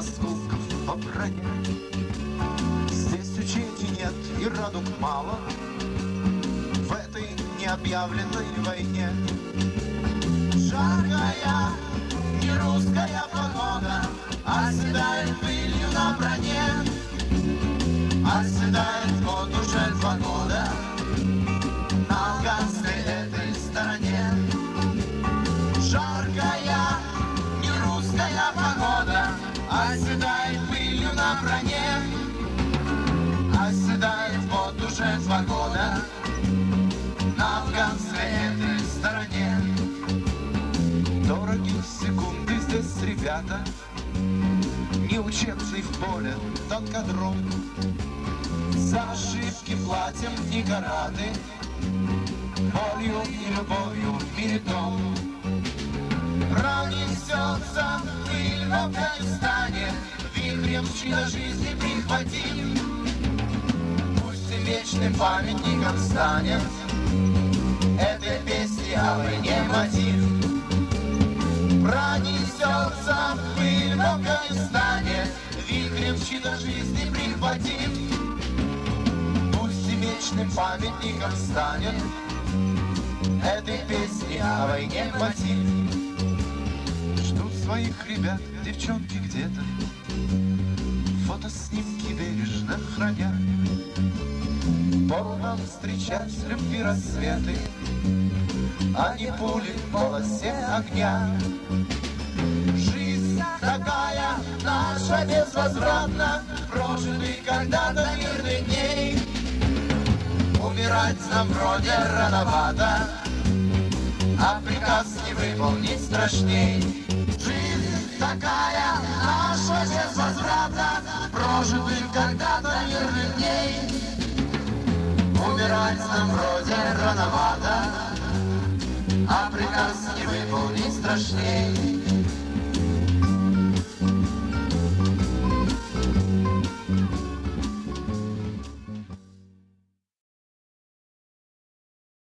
осколков по броне. Здесь учений нет и радуг мало в этой необъявленной войне. Жаркая, не русская погода оседает пылью на броне. Оседает вот уже 2 года на афганской этой стороне. Жаркая, не русская погода оседает пылью на броне. Оседает вот уже 2 года на афганской этой стороне. Дорогие секунды здесь, ребята, не учебный в поле танкодром. За ошибки платим не горады, болью и любовью в мире дом. Пронесется пыль в Афганистане, вихрем чьи-то жизни прихватим. Пусть и вечным памятником станет этой песни о войне мотив. Пронесется пыль в Афганистане, вихрем чьи-то жизни прихватим. Пусть и вечным памятником станет этой песни о войне мотив. Ждут своих ребят девчонки где-то, фотоснимки бережно храня. Пору нам встречать любви рассветы, а не пули в полосе огня. Жизнь такая наша безвозвратна, прожитый когда-то мирных дней. Умирать нам вроде рановато, а приказ не выполнить страшней. Жизнь такая наша безвозвратна, прожитый когда-то мирных дней. Умирать нам вроде рановато, а приказ не выполнить страшней.